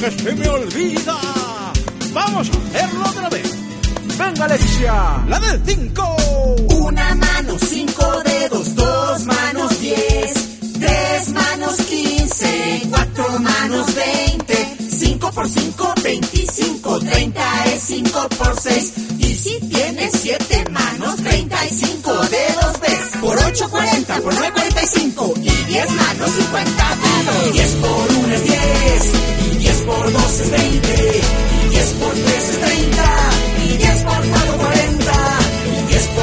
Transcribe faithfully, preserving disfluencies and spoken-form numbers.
que se me olvida. Vamos a hacerlo otra vez. Venga, Alexia, la del cinco. Una mano, cinco dedos, dos manos, diez, tres manos, quince, cuatro manos, veinte, cinco por cinco, veinticinco, treinta es cinco por seis. Y si tienes siete manos, treinta y cinco dedos ves. Por ocho, cuarenta, por nueve, cuarenta y cinco. Y diez manos, cincuenta dedos. diez por